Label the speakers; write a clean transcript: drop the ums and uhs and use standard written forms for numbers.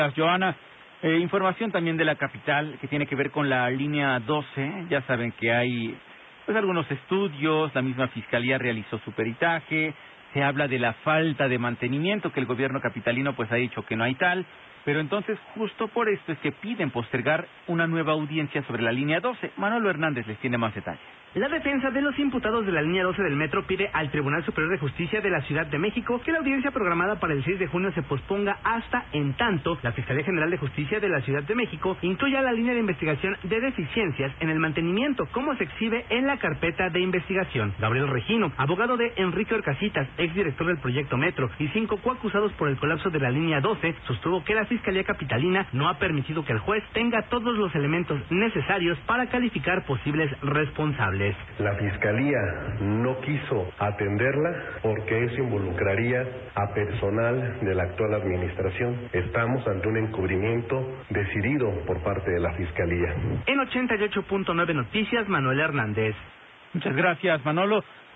Speaker 1: Joana, información también de la capital que tiene que ver con la línea 12. Ya saben que hay pues algunos estudios, la misma Fiscalía realizó su peritaje, se habla de la falta de mantenimiento que el gobierno capitalino pues ha dicho que no hay tal, pero entonces justo por esto es que piden postergar una nueva audiencia sobre la línea 12. Manolo Hernández les tiene más detalles.
Speaker 2: La defensa de los imputados de la línea 12 del metro pide al Tribunal Superior de Justicia de la Ciudad de México que la audiencia programada para el 6 de junio se posponga hasta en tanto la Fiscalía General de Justicia de la Ciudad de México incluya la línea de investigación de deficiencias en el mantenimiento, como se exhibe en la carpeta de investigación. Gabriel Regino, abogado de Enrique Orcasitas, exdirector del proyecto Metro, y 5 coacusados por el colapso de la línea 12, sostuvo que la Fiscalía Capitalina no ha permitido que el juez tenga todos los elementos necesarios para calificar posibles responsables.
Speaker 3: La Fiscalía no quiso atenderla porque eso involucraría a personal de la actual administración. Estamos ante un encubrimiento decidido por parte de la Fiscalía.
Speaker 2: En 88.9 Noticias, Manuel Hernández.
Speaker 1: Muchas gracias, Manolo.